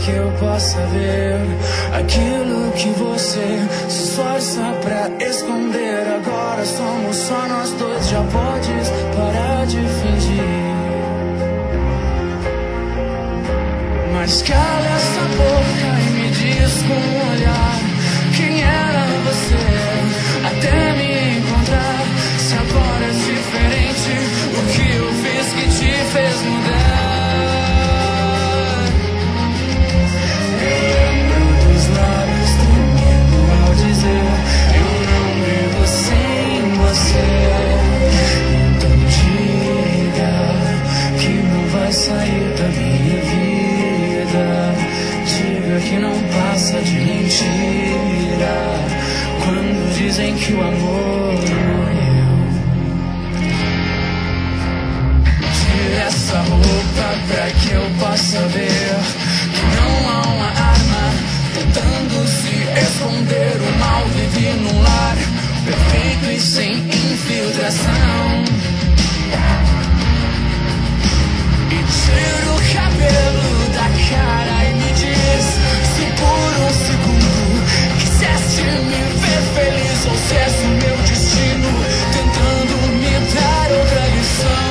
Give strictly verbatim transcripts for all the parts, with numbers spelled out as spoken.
que eu possa ver aquilo que você se esforça pra esconder. Agora somos só nós dois, já podes parar de fingir. Mas cala essa boca e me diz com um olhar quem era você até me encontrar. Se agora é diferente, o que eu fiz que te fez mudar? Eu lembro dos lábios tremendo ao dizer eu não vivo sem você. Então diga que não vai sair da minha vida. Diga que não passa de mentira quando dizem que o amor morreu. Tira essa roupa pra que eu possa ver que não há uma arma tentando se esconder. O mal vive num lar perfeito e sem infiltração. E tira o cabelo da cara e me diz se por um segundo quiseste me ver feliz ou se és o meu destino tentando me dar outra lição.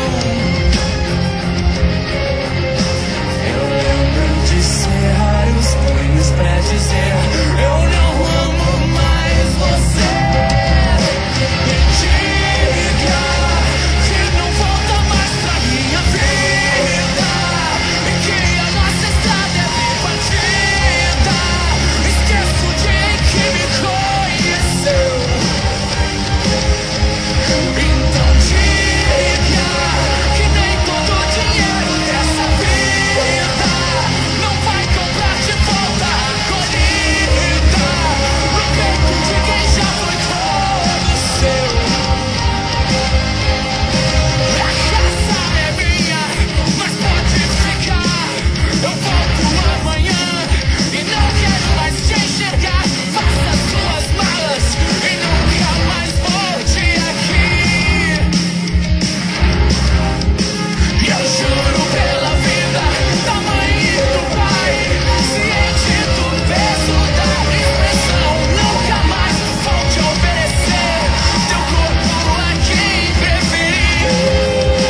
Eu lembro de cerrar os punhos pra dizer eu não amo mais você. Me diga que não volta mais pra minha vida e que a nossa estrada é partida. Esqueço o dia em que me conheceu. Então diga que nem todo o dinheiro dessa vida não vai comprar de volta a acolhida no peito de quem já foi todo seu. A casa é minha, mas pode ficar. Eu volto amanhã e não quero mais te enxergar. Faça suas malas e nunca mais volte aqui. E eu juro pela vida da mãe e do pai, ciente do peso da expressão, nunca mais vou te oferecer teu corpo a quem preferir.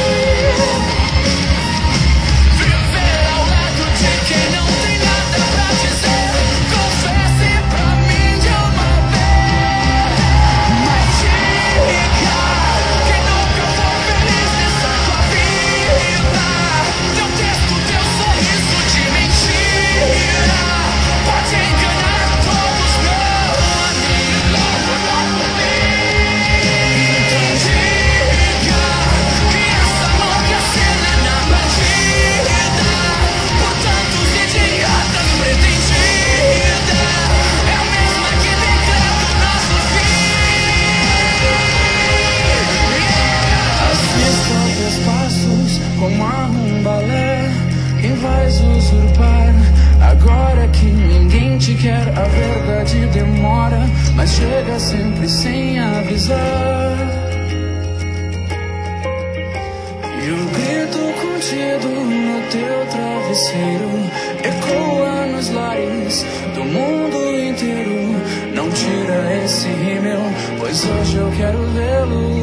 Viver ao lado de quem não tem nada pra dizer. Confesse pra mim de uma vez. Mas diga que nunca vou feliz nessa tua vida. Teu texto, teu sorriso de mentira pode enganar a todos, não a mim, logo, logo me. Então diga que essa louca cena na batida por tantos idiotas pretendida é a mesma que declara o nosso fim. Assista aos teus passos como a um balé. Quem vais usurpar agora que ninguém te quer? A verdade demora, mas chega sempre sem avisar. E o grito contido no teu travesseiro ecoa nos lares do mundo inteiro. Não tira esse rímel, pois hoje eu quero vê-lo